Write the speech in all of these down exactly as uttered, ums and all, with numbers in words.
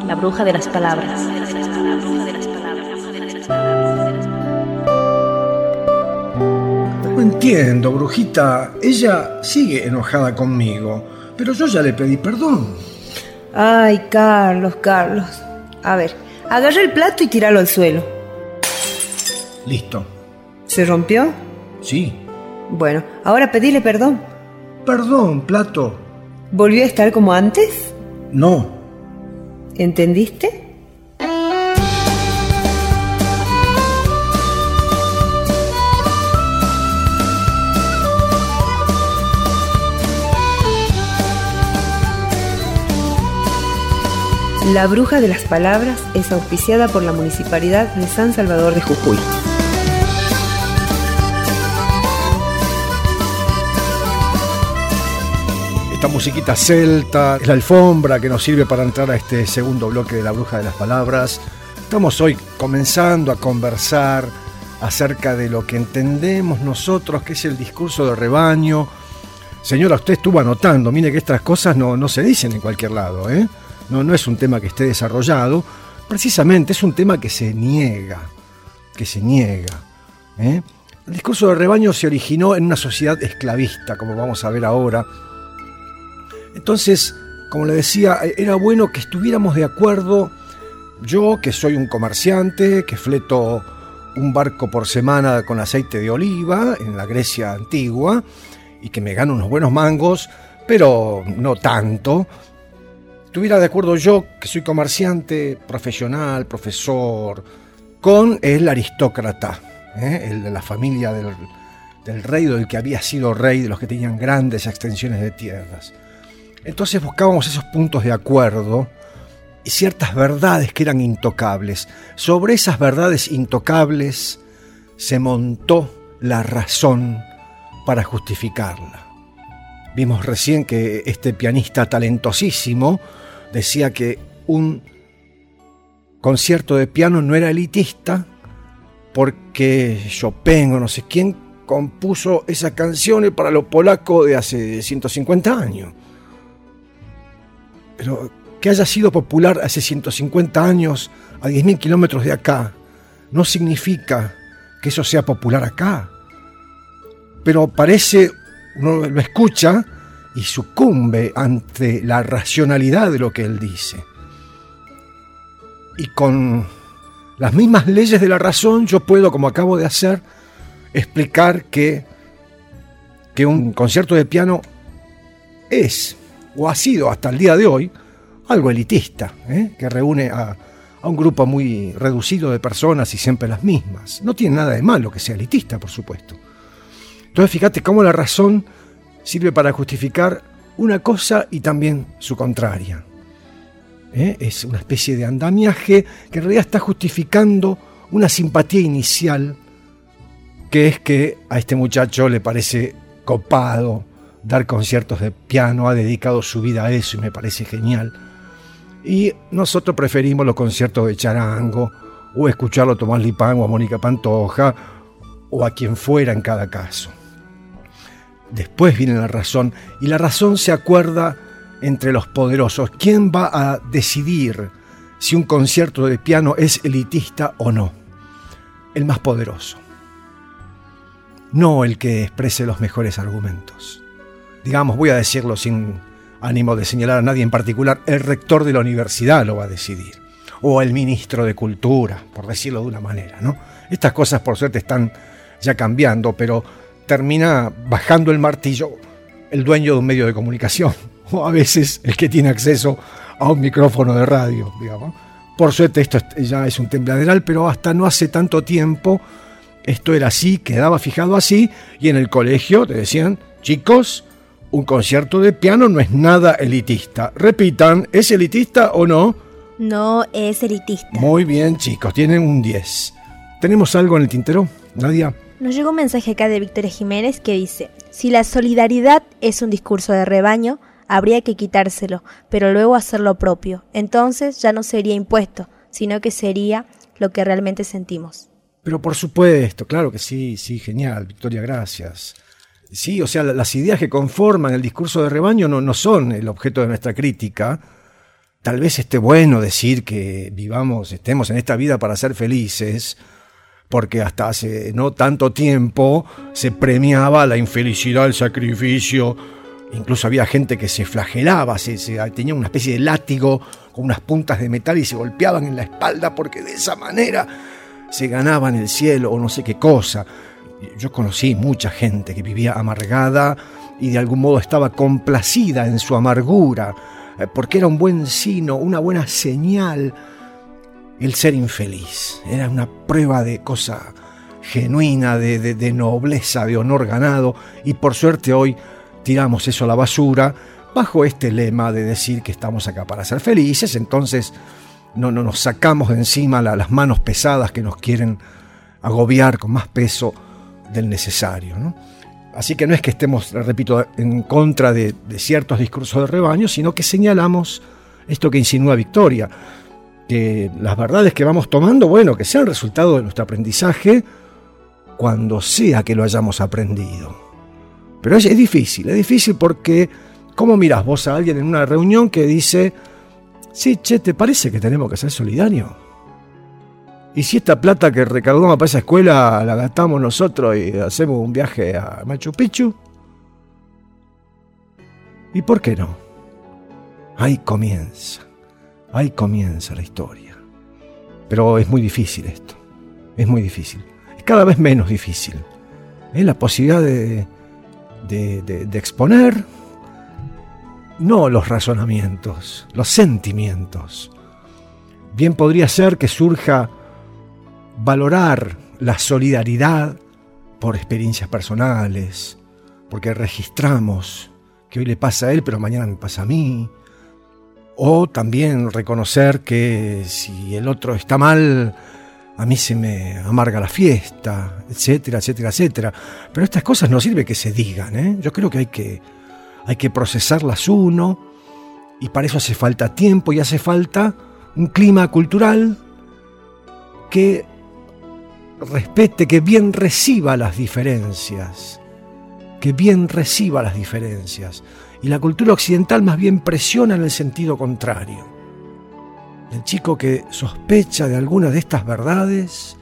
La bruja de las palabras. No entiendo, brujita. Ella sigue enojada conmigo, pero yo ya le pedí perdón. Ay, Carlos, Carlos. A ver, agarra el plato y tíralo al suelo. Listo. ¿Se rompió? Sí. Bueno, ahora pedile perdón. Perdón, plato. ¿Volvió a estar como antes? No. ¿Entendiste? La Bruja de las Palabras es auspiciada por la Municipalidad de San Salvador de Jujuy. Esta musiquita celta es la alfombra que nos sirve para entrar a este segundo bloque de La Bruja de las Palabras. Estamos hoy comenzando a conversar acerca de lo que entendemos nosotros, que es el discurso de rebaño. Señora, usted estuvo anotando, mire que estas cosas no, no se dicen en cualquier lado, ¿eh? No, no es un tema que esté desarrollado, precisamente es un tema que se niega, que se niega. ¿eh? El discurso de rebaño se originó en una sociedad esclavista, como vamos a ver ahora. Entonces, como le decía, era bueno que estuviéramos de acuerdo. Yo, que soy un comerciante, que fleto un barco por semana con aceite de oliva en la Grecia antigua y que me gano unos buenos mangos, pero no tanto. Estuviera de acuerdo yo, que soy comerciante, profesional, profesor, con el aristócrata, ¿eh? el de la familia del, del rey, del que había sido rey, de los que tenían grandes extensiones de tierras. Entonces buscábamos esos puntos de acuerdo y ciertas verdades que eran intocables. Sobre esas verdades intocables se montó la razón para justificarla. Vimos recién que este pianista talentosísimo decía que un concierto de piano no era elitista porque Chopin o no sé quién compuso esas canciones para los polacos de hace ciento cincuenta años. Pero que haya sido popular hace ciento cincuenta años a diez mil kilómetros de acá no significa que eso sea popular acá. Pero parece, uno lo escucha y sucumbe ante la racionalidad de lo que él dice. Y con las mismas leyes de la razón yo puedo, como acabo de hacer, explicar que, que un concierto de piano es, o ha sido hasta el día de hoy, algo elitista, ¿eh? que reúne a, a un grupo muy reducido de personas y siempre las mismas. No tiene nada de malo que sea elitista, por supuesto. Entonces fíjate cómo la razón sirve para justificar una cosa y también su contraria. ¿Eh? Es una especie de andamiaje que en realidad está justificando una simpatía inicial, que es que a este muchacho le parece copado dar conciertos de piano, ha dedicado su vida a eso y me parece genial. Y nosotros preferimos los conciertos de charango, o escucharlo a Tomás Lipán o a Mónica Pantoja, o a quien fuera en cada caso. Después viene la razón, y la razón se acuerda entre los poderosos. ¿Quién va a decidir si un concierto de piano es elitista o no? El más poderoso. No el que exprese los mejores argumentos. Digamos, voy a decirlo sin ánimo de señalar a nadie en particular, el rector de la universidad lo va a decidir. O el ministro de Cultura, por decirlo de una manera, ¿no? Estas cosas, por suerte, están ya cambiando, pero termina bajando el martillo el dueño de un medio de comunicación, o a veces el que tiene acceso a un micrófono de radio, digamos. Por suerte esto ya es un tembladeral, pero hasta no hace tanto tiempo esto era así, quedaba fijado así, y en el colegio te decían, chicos, un concierto de piano no es nada elitista. Repitan, ¿es elitista o no? No es elitista. Muy bien, chicos, tienen un diez. ¿Tenemos algo en el tintero, Nadia? Nos llegó un mensaje acá de Victoria Jiménez que dice: si la solidaridad es un discurso de rebaño, habría que quitárselo, pero luego hacer lo propio. Entonces ya no sería impuesto, sino que sería lo que realmente sentimos. Pero por supuesto, claro que sí, sí, genial, Victoria, gracias. Sí, o sea, las ideas que conforman el discurso de rebaño no, no son el objeto de nuestra crítica, tal vez esté bueno decir que vivamos, estemos en esta vida para ser felices, porque hasta hace no tanto tiempo se premiaba la infelicidad, el sacrificio. Incluso había gente que se flagelaba, se, se, tenía una especie de látigo con unas puntas de metal y se golpeaban en la espalda porque de esa manera se ganaban el cielo o no sé qué cosa. Yo conocí mucha gente que vivía amargada y de algún modo estaba complacida en su amargura, porque era un buen signo, una buena señal el ser infeliz. Era una prueba de cosa genuina, de, de, de nobleza, de honor ganado, y por suerte hoy tiramos eso a la basura bajo este lema de decir que estamos acá para ser felices. Entonces no, no nos sacamos de encima la, las manos pesadas que nos quieren agobiar con más peso del necesario, ¿no? Así que no es que estemos, repito, en contra de, de ciertos discursos de rebaño, sino que señalamos esto que insinúa Victoria, que las verdades que vamos tomando, bueno, que sean resultado de nuestro aprendizaje cuando sea que lo hayamos aprendido. Pero es, es difícil, es difícil porque ¿cómo mirás vos a alguien en una reunión que dice, sí, che, ¿te parece que tenemos que ser solidarios? ¿Y si esta plata que recaudamos para esa escuela la gastamos nosotros y hacemos un viaje a Machu Picchu? ¿Y por qué no? Ahí comienza, ahí comienza la historia. Pero es muy difícil esto, es muy difícil. Es cada vez menos difícil. Es la posibilidad de... De, de, de exponer no los razonamientos, los sentimientos. Bien podría ser que surja valorar la solidaridad por experiencias personales, porque registramos que hoy le pasa a él pero mañana me pasa a mí, o también reconocer que si el otro está mal, a mí se me amarga la fiesta, etcétera, etcétera, etcétera. Pero estas cosas no sirve que se digan, ¿eh? Yo creo que hay que, hay que procesarlas uno, y para eso hace falta tiempo y hace falta un clima cultural que respete, que bien reciba las diferencias, que bien reciba las diferencias. Y la cultura occidental más bien presiona en el sentido contrario. El chico que sospecha de alguna de estas verdades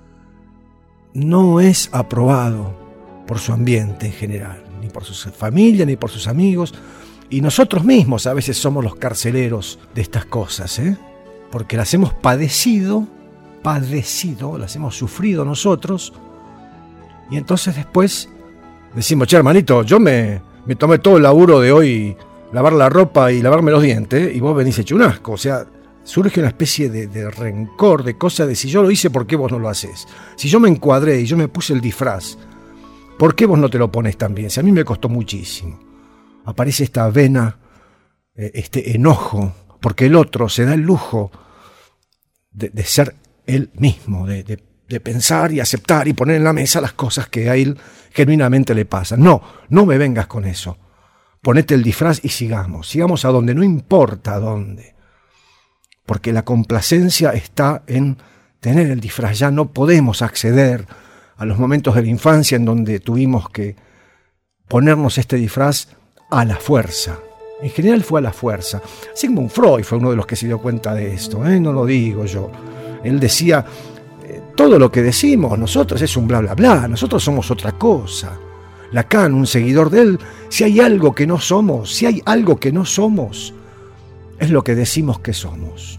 no es aprobado por su ambiente en general, ni por su familia, ni por sus amigos. Y nosotros mismos a veces somos los carceleros de estas cosas, ¿eh? Porque las hemos padecido, padecido, las hemos sufrido nosotros. Y entonces después decimos, che, hermanito, yo me, me tomé todo el laburo de hoy, lavar la ropa y lavarme los dientes, y vos venís hecho un asco. O sea, surge una especie de, de rencor, de cosa de si yo lo hice, ¿por qué vos no lo haces? Si yo me encuadré y yo me puse el disfraz, ¿por qué vos no te lo pones también? Si a mí me costó muchísimo. Aparece esta vena, este enojo, porque el otro se da el lujo de, de ser él mismo, de, de, de pensar y aceptar y poner en la mesa las cosas que a él genuinamente le pasan. No, no me vengas con eso. Ponete el disfraz y sigamos, sigamos a donde, no importa a dónde. Porque la complacencia está en tener el disfraz. Ya no podemos acceder a los momentos de la infancia en donde tuvimos que ponernos este disfraz a la fuerza. En general fue a la fuerza. Sigmund Freud fue uno de los que se dio cuenta de esto, ¿eh? No lo digo yo. Él decía, eh, todo lo que decimos nosotros es un bla bla bla, nosotros somos otra cosa. Lacan, un seguidor de él, si hay algo que no somos, si hay algo que no somos, es lo que decimos que somos.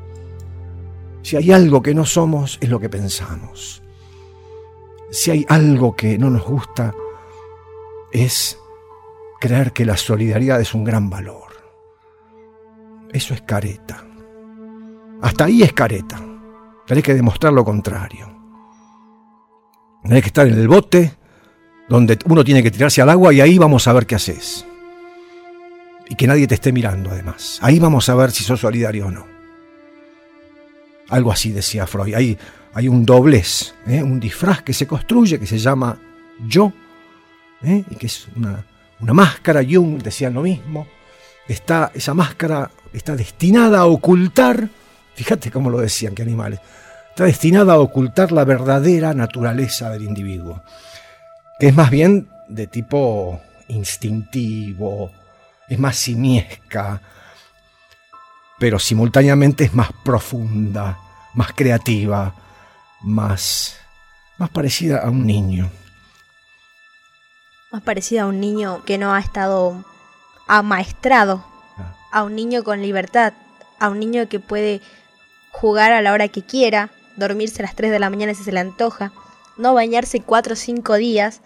Si hay algo que no somos, es lo que pensamos. Si hay algo que no nos gusta, es creer que la solidaridad es un gran valor. Eso es careta. Hasta ahí es careta. Tenés que demostrar lo contrario. Tenés que estar en el bote donde uno tiene que tirarse al agua y ahí vamos a ver qué haces. Y que nadie te esté mirando, además. Ahí vamos a ver si sos solidario o no. Algo así decía Freud. Hay, hay un doblez, ¿eh? Un disfraz que se construye, que se llama yo, ¿eh? Y que es una, una máscara. Jung decía lo mismo. Está, esa máscara está destinada a ocultar, fíjate cómo lo decían, qué animales, está destinada a ocultar la verdadera naturaleza del individuo, que es más bien de tipo instintivo, es más simiesca. pero simultáneamente es más profunda, más creativa, más, más parecida a un niño. Más parecida a un niño que no ha estado amaestrado, ah. a un niño con libertad, a un niño que puede jugar a la hora que quiera, dormirse a las tres de la mañana si se le antoja, no bañarse cuatro o cinco días,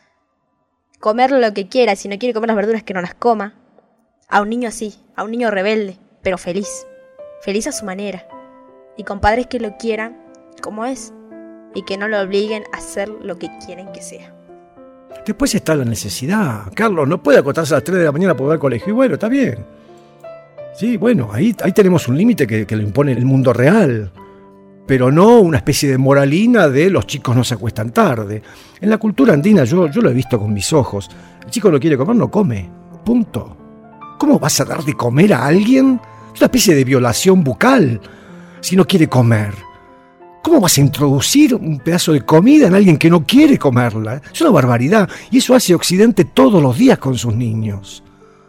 comer lo que quiera, si no quiere comer las verduras que no las coma. A un niño así, a un niño rebelde, pero feliz, feliz a su manera, y con padres que lo quieran como es, y que no lo obliguen a hacer lo que quieren que sea. Después está la necesidad. Carlos no puede acostarse a las tres de la mañana para ir al colegio, y bueno, está bien. Sí, bueno, ahí, ahí tenemos un límite que, que lo impone el mundo real, pero no una especie de moralina de los chicos no se acuestan tarde. En la cultura andina yo, yo lo he visto con mis ojos. El chico no quiere comer, no come. Punto. ¿Cómo vas a dar de comer a alguien? Es una especie de violación bucal si no quiere comer. ¿Cómo vas a introducir un pedazo de comida en alguien que no quiere comerla? Es una barbaridad. Y eso hace Occidente todos los días con sus niños.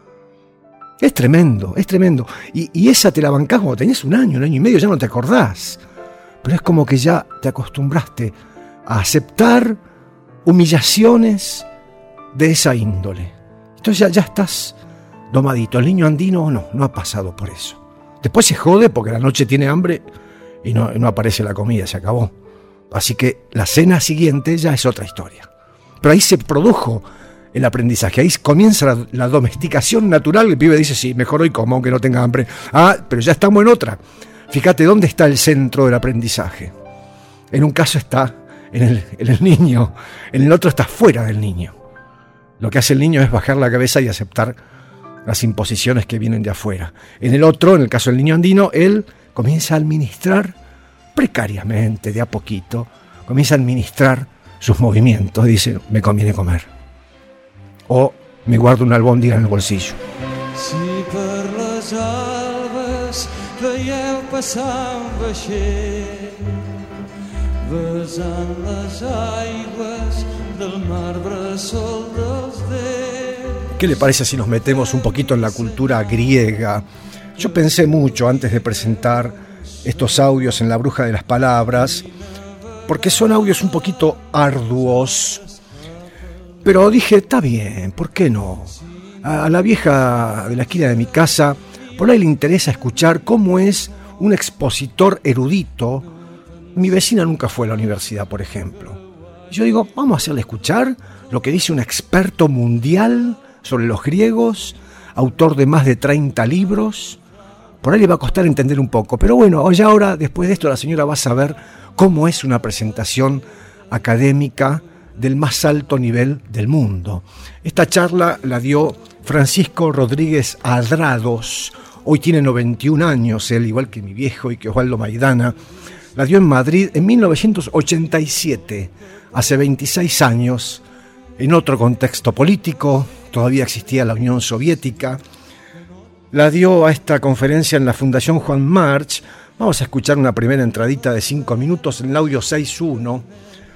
Es tremendo, es tremendo. Y, y esa te la bancás cuando tenías un año, un año y medio, ya no te acordás. Pero es como que ya te acostumbraste a aceptar humillaciones de esa índole. Entonces ya, ya estás domadito. El niño andino no, no ha pasado por eso. Después se jode porque la noche tiene hambre y no, no aparece la comida, se acabó. Así que la cena siguiente ya es otra historia. Pero ahí se produjo el aprendizaje, ahí comienza la, la domesticación natural. El pibe dice, sí, mejor hoy como aunque no tenga hambre. Ah, pero ya estamos en otra. Fíjate dónde está el centro del aprendizaje. En un caso está en el, en el niño, en el otro está fuera del niño. Lo que hace el niño es bajar la cabeza y aceptar las imposiciones que vienen de afuera. En el otro, en el caso del niño andino, él comienza a administrar precariamente, de a poquito, comienza a administrar sus movimientos. Dice, me conviene comer. O me guardo una albóndiga en el bolsillo. Si per les albes veieu passar un vaixell, besant les aigües del mar bressol dels déus. ¿Qué le parece si nos metemos un poquito en la cultura griega? Yo pensé mucho antes de presentar estos audios en La Bruja de las Palabras, porque son audios un poquito arduos, pero dije, está bien, ¿por qué no? A la vieja de la esquina de mi casa, por ahí le interesa escuchar cómo es un expositor erudito. Mi vecina nunca fue a la universidad, por ejemplo. Y yo digo, vamos a hacerle escuchar lo que dice un experto mundial sobre los griegos, autor de más de treinta libros. Por ahí le va a costar entender un poco, pero bueno, ya ahora, después de esto, la señora va a saber cómo es una presentación académica del más alto nivel del mundo. Esta charla la dio Francisco Rodríguez Adrados. Hoy tiene noventa y un años, él, igual que mi viejo y que Osvaldo Maidana. La dio en Madrid en mil novecientos ochenta y siete, hace veintiséis años, en otro contexto político. Todavía existía la Unión Soviética. La dio a esta conferencia en la Fundación Juan March. Vamos a escuchar una primera entradita de cinco minutos en el audio seis uno.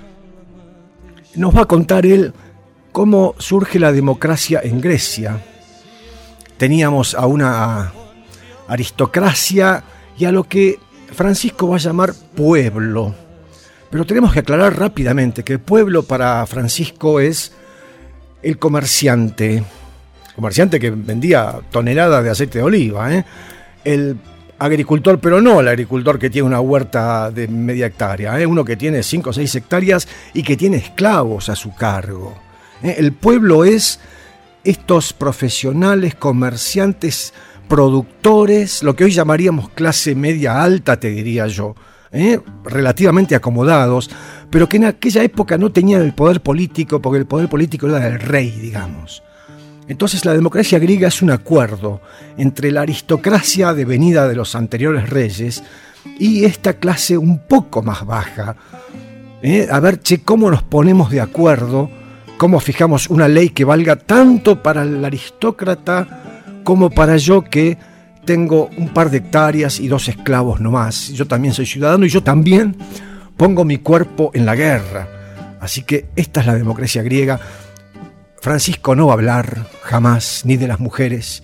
Nos va a contar él cómo surge la democracia en Grecia. Teníamos a una aristocracia y a lo que Francisco va a llamar pueblo. Pero tenemos que aclarar rápidamente que el pueblo para Francisco es el comerciante, comerciante que vendía toneladas de aceite de oliva, ¿eh? El agricultor, pero no el agricultor que tiene una huerta de media hectárea, ¿eh? Uno que tiene cinco o seis hectáreas y que tiene esclavos a su cargo. ¿eh? El pueblo es estos profesionales, comerciantes, productores, lo que hoy llamaríamos clase media alta, te diría yo, ¿eh? relativamente acomodados, pero que en aquella época no tenían el poder político, porque el poder político era del rey, digamos. Entonces la democracia griega es un acuerdo entre la aristocracia devenida de los anteriores reyes y esta clase un poco más baja. ¿eh? A ver, che, ¿cómo nos ponemos de acuerdo? ¿Cómo fijamos una ley que valga tanto para el aristócrata como para yo que tengo un par de hectáreas y dos esclavos nomás? Yo también soy ciudadano y yo también pongo mi cuerpo en la guerra. Así que esta es la democracia griega. Francisco no va a hablar jamás ni de las mujeres,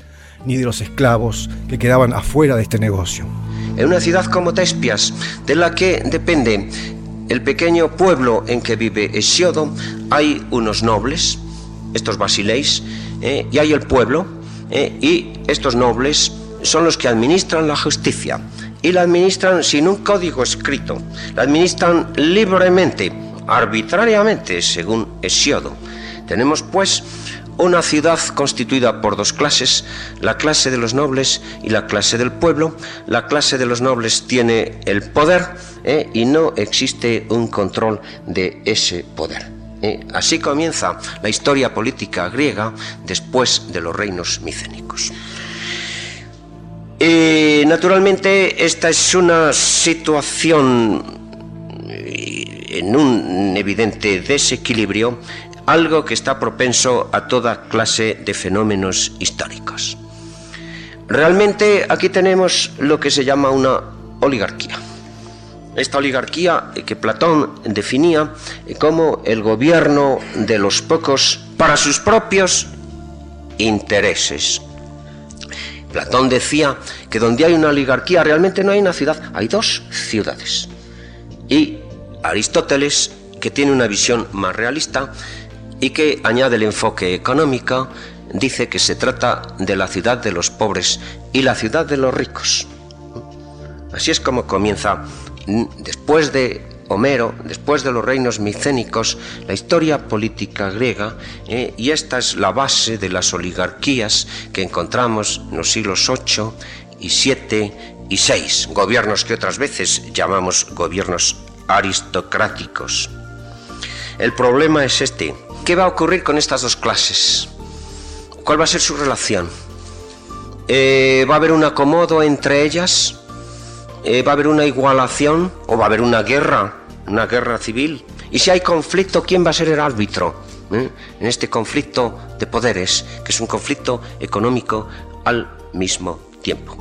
ni de los esclavos que quedaban afuera de este negocio. En una ciudad como Tespias, de la que depende el pequeño pueblo en que vive Hesíodo, hay unos nobles, estos basileis, eh, y hay el pueblo, eh, y estos nobles son los que administran la justicia, y la administran sin un código escrito, la administran libremente, arbitrariamente, según Hesíodo. Tenemos, pues, una ciudad constituida por dos clases, la clase de los nobles y la clase del pueblo. La clase de los nobles tiene el poder eh, y no existe un control de ese poder. Eh. Así comienza la historia política griega después de los reinos micénicos. Eh, naturalmente, esta es una situación en un evidente desequilibrio, algo que está propenso a toda clase de fenómenos históricos. Realmente aquí tenemos lo que se llama una oligarquía. Esta oligarquía que Platón definía como el gobierno de los pocos para sus propios intereses. Platón decía que donde hay una oligarquía realmente no hay una ciudad, hay dos ciudades. Y Aristóteles, que tiene una visión más realista y que añade el enfoque económico, dice que se trata de la ciudad de los pobres y la ciudad de los ricos. Así es como comienza, después de Homero, después de los reinos micénicos, la historia política griega, eh, y esta es la base de las oligarquías que encontramos en los siglos ocho y siete y seis, gobiernos que otras veces llamamos gobiernos aristocráticos. El problema es este: ¿qué va a ocurrir con estas dos clases? ¿Cuál va a ser su relación? Eh, ¿Va a haber un acomodo entre ellas? Eh, ¿Va a haber una igualación? ¿O va a haber una guerra? ¿Una guerra civil? Y si hay conflicto, ¿quién va a ser el árbitro? ¿Eh? En este conflicto de poderes, que es un conflicto económico al mismo tiempo.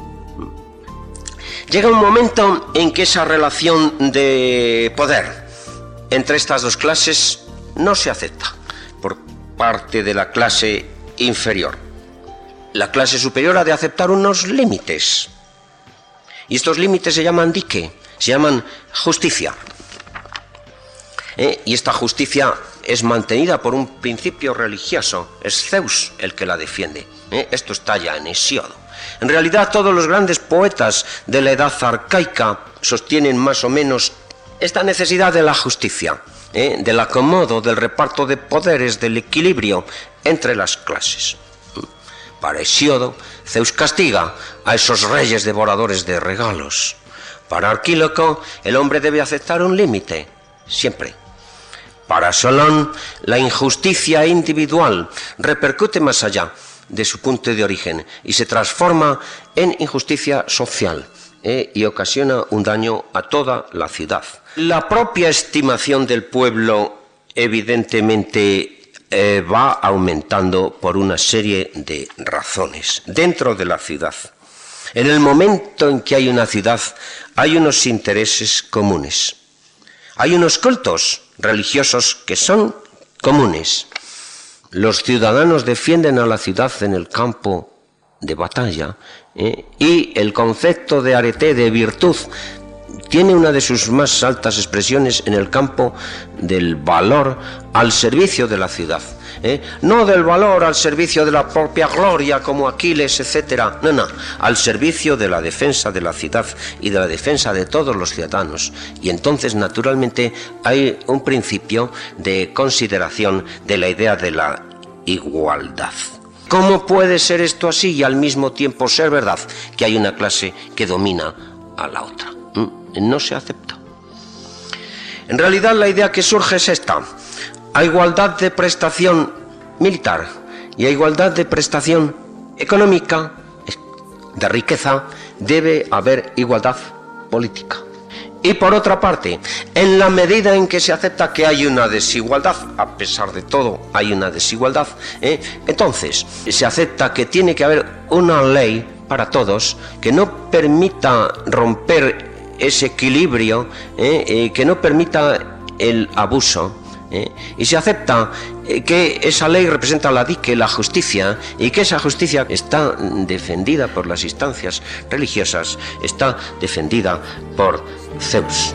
Llega un momento en que esa relación de poder entre estas dos clases no se acepta por parte de la clase inferior. La clase superior ha de aceptar unos límites. Y estos límites se llaman dique, se llaman justicia. ¿Eh? Y esta justicia es mantenida por un principio religioso, es Zeus el que la defiende. ¿Eh? Esto está ya en Hesíodo. En realidad, todos los grandes poetas de la edad arcaica sostienen más o menos esta necesidad de la justicia, ¿eh? del acomodo, del reparto de poderes, del equilibrio entre las clases. Para Hesíodo, Zeus castiga a esos reyes devoradores de regalos. Para Arquíloco, el hombre debe aceptar un límite, siempre. Para Solón, la injusticia individual repercute más allá de su punto de origen y se transforma en injusticia social eh, y ocasiona un daño a toda la ciudad. La propia estimación del pueblo evidentemente eh, va aumentando por una serie de razones dentro de la ciudad. En el momento en que hay una ciudad, hay unos intereses comunes. Hay unos cultos religiosos que son comunes. Los ciudadanos defienden a la ciudad en el campo de batalla, ¿eh? y el concepto de arete, de virtud, tiene una de sus más altas expresiones en el campo del valor al servicio de la ciudad. ¿Eh? No del valor al servicio de la propia gloria como Aquiles, etcétera. No, no, al servicio de la defensa de la ciudad y de la defensa de todos los ciudadanos. Y entonces, naturalmente, hay un principio de consideración de la idea de la igualdad. ¿Cómo puede ser esto así y al mismo tiempo ser verdad que hay una clase que domina a la otra? No se acepta. En realidad, la idea que surge es esta: a igualdad de prestación militar y a igualdad de prestación económica, de riqueza, debe haber igualdad política. Y por otra parte, en la medida en que se acepta que hay una desigualdad, a pesar de todo hay una desigualdad, ¿eh? entonces se acepta que tiene que haber una ley para todos que no permita romper ese equilibrio, ¿eh? Eh, que no permita el abuso, ¿eh? Y se acepta eh, que esa ley representa la dique, la justicia, y que esa justicia está defendida por las instancias religiosas, está defendida por Zeus.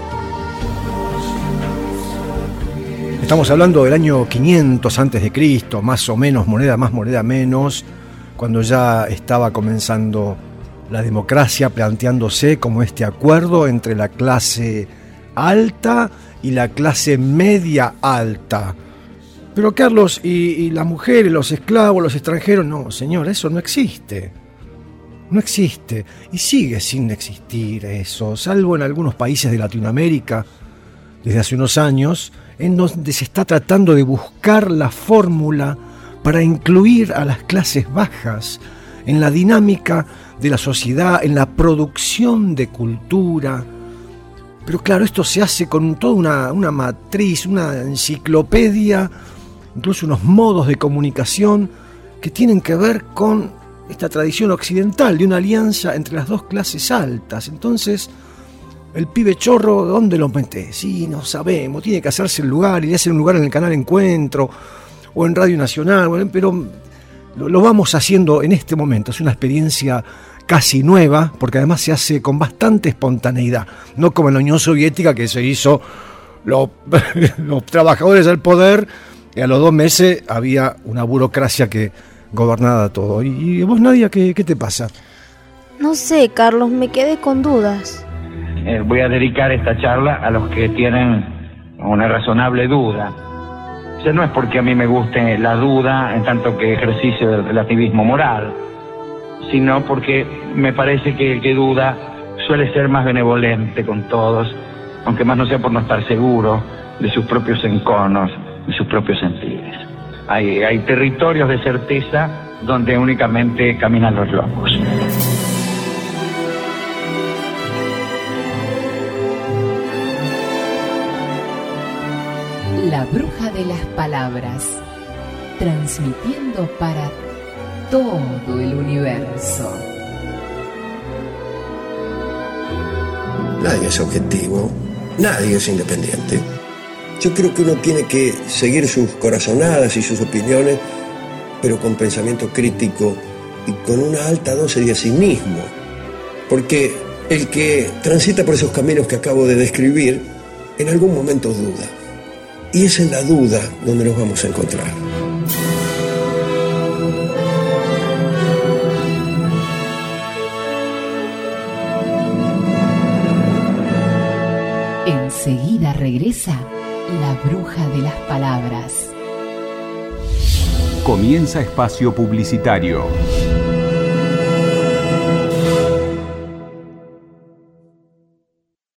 Estamos hablando del año quinientos antes de Cristo, más o menos, moneda más, moneda menos, cuando ya estaba comenzando la democracia, planteándose como este acuerdo entre la clase alta y la clase media alta. Pero Carlos, ¿y, y las mujeres, los esclavos, los extranjeros? No, señor, eso no existe. No existe. Y sigue sin existir eso, salvo en algunos países de Latinoamérica, desde hace unos años, en donde se está tratando de buscar la fórmula para incluir a las clases bajas en la dinámica de la sociedad, en la producción de cultura. Pero claro, esto se hace con toda una, una matriz, una enciclopedia, incluso unos modos de comunicación que tienen que ver con esta tradición occidental de una alianza entre las dos clases altas. Entonces, el pibe chorro, ¿dónde lo metés? Sí, no sabemos, tiene que hacerse el lugar, y hacer un lugar en el canal Encuentro o en Radio Nacional, bueno, pero lo, lo vamos haciendo en este momento. Es una experiencia casi nueva, porque además se hace con bastante espontaneidad, no como en la Unión Soviética, que se hizo lo, los trabajadores del poder, y a los dos meses había una burocracia que gobernaba todo. ¿Y, y vos, Nadia, qué, qué te pasa? No sé, Carlos, me quedé con dudas. Eh, voy a dedicar esta charla a los que tienen una razonable duda. O sea, no es porque a mí me guste la duda en tanto que ejercicio del relativismo moral, sino porque me parece que el que duda suele ser más benevolente con todos, aunque más no sea por no estar seguro de sus propios enconos, de sus propios sentidos. Hay, hay territorios de certeza donde únicamente caminan los locos. La bruja de las palabras, transmitiendo para todo el universo. Nadie es objetivo, nadie es independiente. Yo creo que uno tiene que seguir sus corazonadas y sus opiniones, pero con pensamiento crítico y con una alta dosis de cinismo. Porque el que transita por esos caminos que acabo de describir, en algún momento duda. Y es en la duda donde nos vamos a encontrar. Enseguida regresa la bruja de las palabras. Comienza espacio publicitario.